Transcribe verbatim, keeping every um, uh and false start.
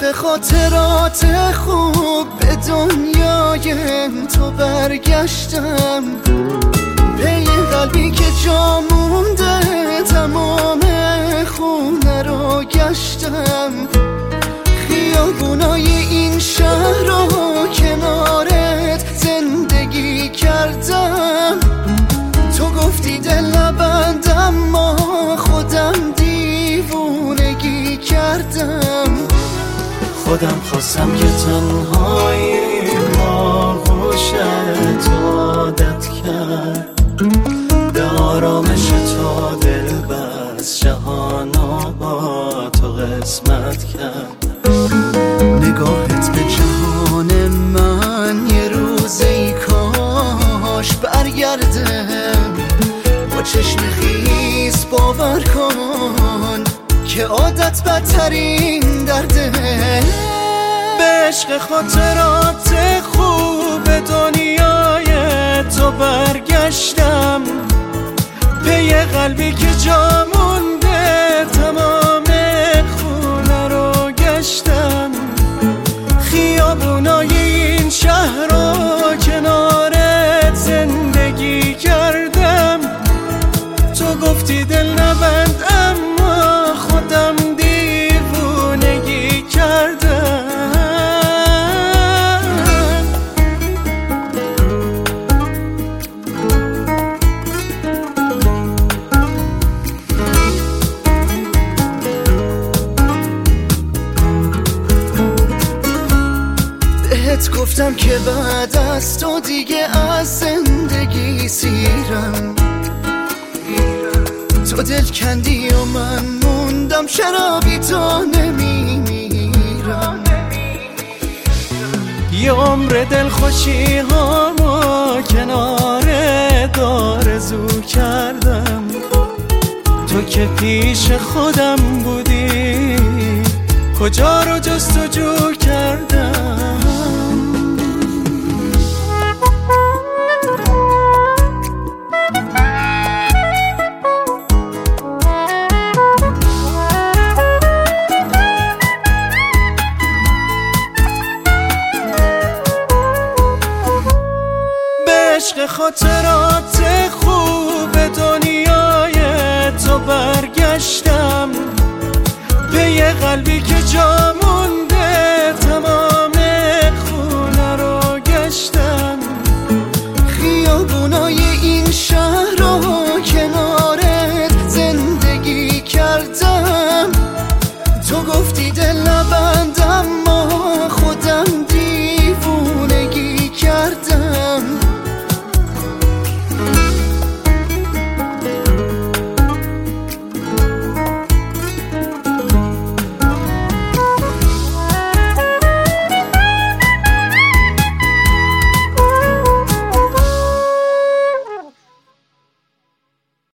عشق خاطرات خوب به دنیای تو برگشتم، پی قلبی که جا مونده تمام خونه رو گشتم، خیابونای این شهر رو کنارت زندگی کردم. تو گفتی دل نبندم، ما خودم دیوونگی کردم. خودم خواستم که تنهایی ما گوشت عادت کرد، به آرامش تا دل بس جهانا با تو قسمت کرد. نگاهت به جهان من یه روزی کاش برگرده، با چشم خیس باور کن که عادت بدترین درده. به عشق خاطرات خوب دنیای تو برگشتم، پی قلبی که جا مونده تمام خونه رو گشتم، خیابونای این شهر رو کنارت زندگی کردم. تو گفتی دل نبند اما خودم دیوونگی کردم. بهت گفتم که بعد از تو دیگه از زندگی سیرم، تو دل کندی و من موندم، چرا بی تو نمیمیرم. یه عمر دل خوشی هامو کنار آرزو کردم، تو که پیش خودم بودی کجا رو جستجو کردم. عشق خاطرات خوب دنیای تو برگشتم، پی قلبی که جا